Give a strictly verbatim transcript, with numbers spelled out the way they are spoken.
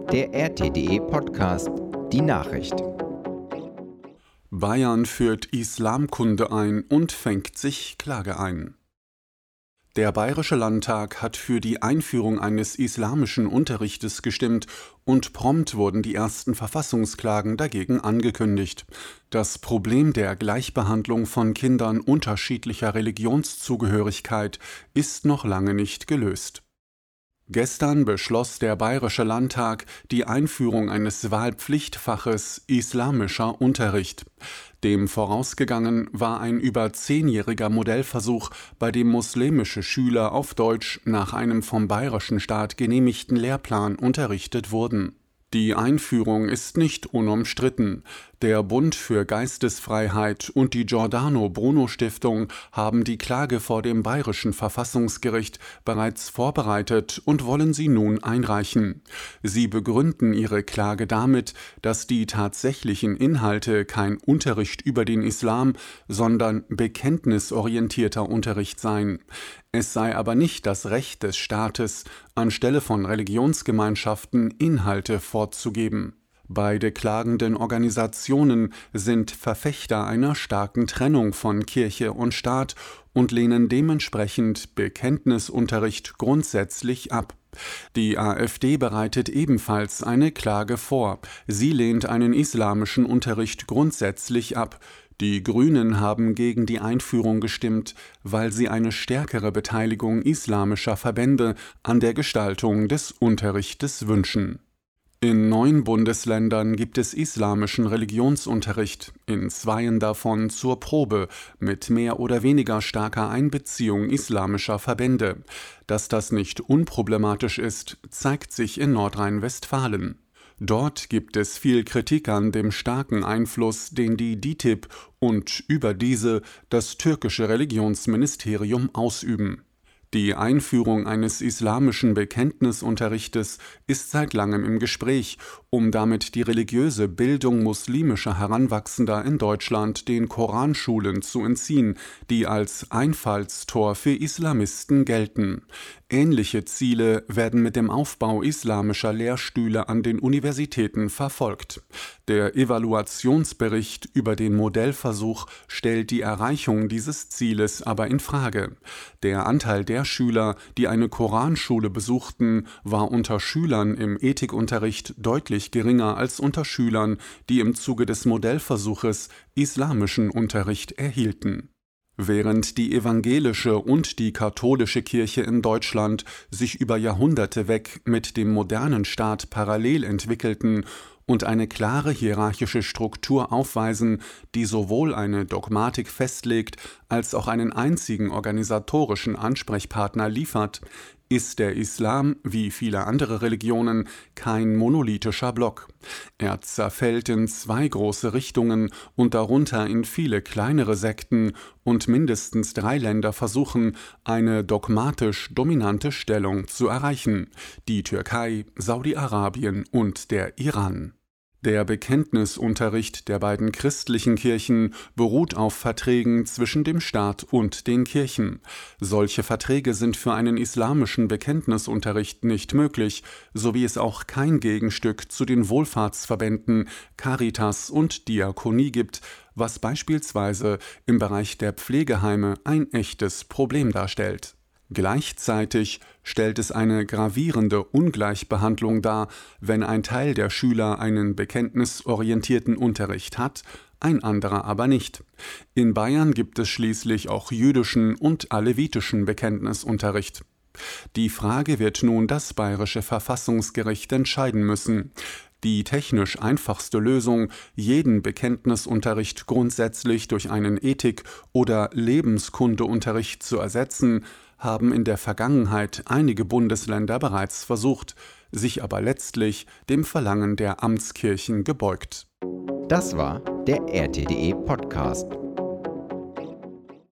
der R T D E Podcast, die Nachricht. Bayern führt Islamkunde ein und fängt sich Klage ein. Der Bayerische Landtag hat für die Einführung eines islamischen Unterrichtes gestimmt und prompt wurden die ersten Verfassungsklagen dagegen angekündigt. Das Problem der Gleichbehandlung von Kindern unterschiedlicher Religionszugehörigkeit ist noch lange nicht gelöst. Gestern beschloss der Bayerische Landtag die Einführung eines Wahlpflichtfaches Islamischer Unterricht. Dem vorausgegangen war ein über zehnjähriger Modellversuch, bei dem muslimische Schüler auf Deutsch nach einem vom bayerischen Staat genehmigten Lehrplan unterrichtet wurden. Die Einführung ist nicht unumstritten. Der Bund für Geistesfreiheit und die Giordano-Bruno-Stiftung haben die Klage vor dem Bayerischen Verfassungsgericht bereits vorbereitet und wollen sie nun einreichen. Sie begründen ihre Klage damit, dass die tatsächlichen Inhalte kein Unterricht über den Islam, sondern bekenntnisorientierter Unterricht seien. Es sei aber nicht das Recht des Staates, anstelle von Religionsgemeinschaften Inhalte vorzugeben. Beide klagenden Organisationen sind Verfechter einer starken Trennung von Kirche und Staat und lehnen dementsprechend Bekenntnisunterricht grundsätzlich ab. Die AfD bereitet ebenfalls eine Klage vor. Sie lehnt einen islamischen Unterricht grundsätzlich ab. Die Grünen haben gegen die Einführung gestimmt, weil sie eine stärkere Beteiligung islamischer Verbände an der Gestaltung des Unterrichtes wünschen. In neun Bundesländern gibt es islamischen Religionsunterricht, in zweien davon zur Probe, mit mehr oder weniger starker Einbeziehung islamischer Verbände. Dass das nicht unproblematisch ist, zeigt sich in Nordrhein-Westfalen. Dort gibt es viel Kritik an dem starken Einfluss, den die D I T I B und über diese das türkische Religionsministerium ausüben. Die Einführung eines islamischen Bekenntnisunterrichtes ist seit langem im Gespräch, um damit die religiöse Bildung muslimischer Heranwachsender in Deutschland den Koranschulen zu entziehen, die als Einfallstor für Islamisten gelten. Ähnliche Ziele werden mit dem Aufbau islamischer Lehrstühle an den Universitäten verfolgt. Der Evaluationsbericht über den Modellversuch stellt die Erreichung dieses Zieles aber in Frage. Der Anteil der Schüler, die eine Koranschule besuchten, war unter Schülern im Ethikunterricht deutlich geringer als unter Schülern, die im Zuge des Modellversuches islamischen Unterricht erhielten. Während die evangelische und die katholische Kirche in Deutschland sich über Jahrhunderte weg mit dem modernen Staat parallel entwickelten und eine klare hierarchische Struktur aufweisen, die sowohl eine Dogmatik festlegt, als auch einen einzigen organisatorischen Ansprechpartner liefert, ist der Islam, wie viele andere Religionen, kein monolithischer Block. Er zerfällt in zwei große Richtungen und darunter in viele kleinere Sekten, und mindestens drei Länder versuchen, eine dogmatisch dominante Stellung zu erreichen: die Türkei, Saudi-Arabien und der Iran. Der Bekenntnisunterricht der beiden christlichen Kirchen beruht auf Verträgen zwischen dem Staat und den Kirchen. Solche Verträge sind für einen islamischen Bekenntnisunterricht nicht möglich, so wie es auch kein Gegenstück zu den Wohlfahrtsverbänden Caritas und Diakonie gibt, was beispielsweise im Bereich der Pflegeheime ein echtes Problem darstellt. Gleichzeitig stellt es eine gravierende Ungleichbehandlung dar, wenn ein Teil der Schüler einen bekenntnisorientierten Unterricht hat, ein anderer aber nicht. In Bayern gibt es schließlich auch jüdischen und alevitischen Bekenntnisunterricht. Die Frage wird nun das Bayerische Verfassungsgericht entscheiden müssen. Die technisch einfachste Lösung, jeden Bekenntnisunterricht grundsätzlich durch einen Ethik- oder Lebenskundeunterricht zu ersetzen, haben in der Vergangenheit einige Bundesländer bereits versucht, sich aber letztlich dem Verlangen der Amtskirchen gebeugt. Das war der R T D E Podcast.